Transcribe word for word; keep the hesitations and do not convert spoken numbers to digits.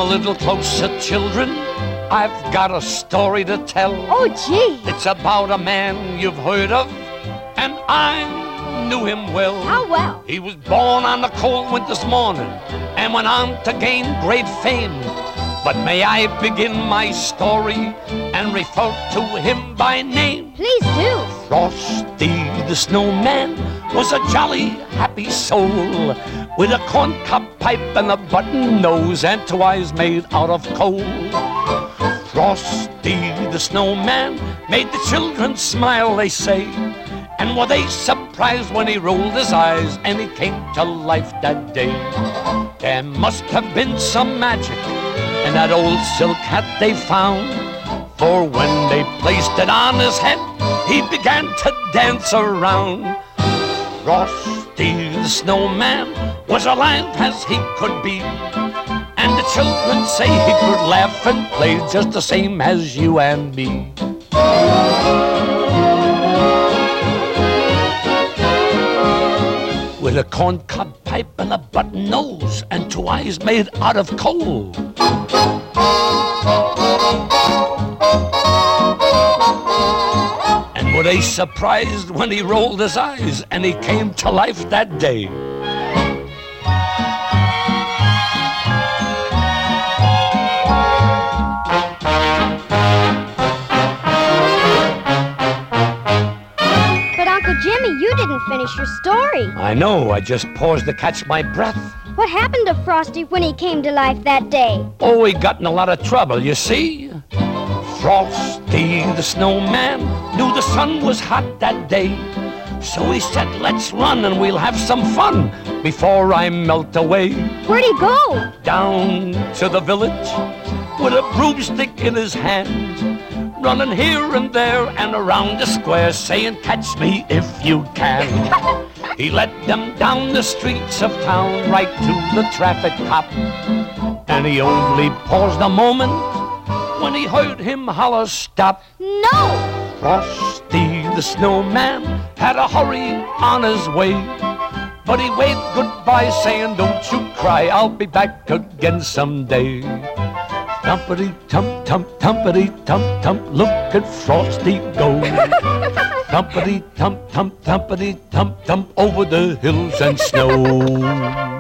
a little closer, children. I've got a story to tell. Oh, gee. It's about a man you've heard of, and I knew him well. How well? He was born on a cold winter's morning and went on to gain great fame. But may I begin my story and refer to him by name? Please do. Frosty the Snowman was a jolly, happy soul with a corncob pipe and a button nose and two eyes made out of coal. Frosty the Snowman made the children smile, they say, and were they surprised when he rolled his eyes and he came to life that day. There must have been some magic in that old silk hat they found, for when they placed it on his head, he began to dance around. Frosty the Snowman was alive as he could be, and the children say he could laugh and play just the same as you and me. With a corncob pipe and a button nose and two eyes made out of coal. And were they surprised when he rolled his eyes and he came to life that day? Jimmy, you didn't finish your story. I know, I just paused to catch my breath. What happened to Frosty when he came to life that day? Oh, he got in a lot of trouble, you see. Frosty the Snowman knew the sun was hot that day, so he said, let's run and we'll have some fun before I melt away. Where'd he go? Down to the village with a broomstick in his hand, running here and there and around the square, saying, catch me if you can. He led them down the streets of town, right to the traffic cop, and he only paused a moment when he heard him holler, stop. No! Frosty the Snowman had a hurry on his way, but he waved goodbye, saying, don't you cry, I'll be back again someday. Thumpity-tump-tump, thumpity-tump-tump, look at Frosty go. Thumpity-tump-tump, thumpity-tump-tump, over the hills and snow.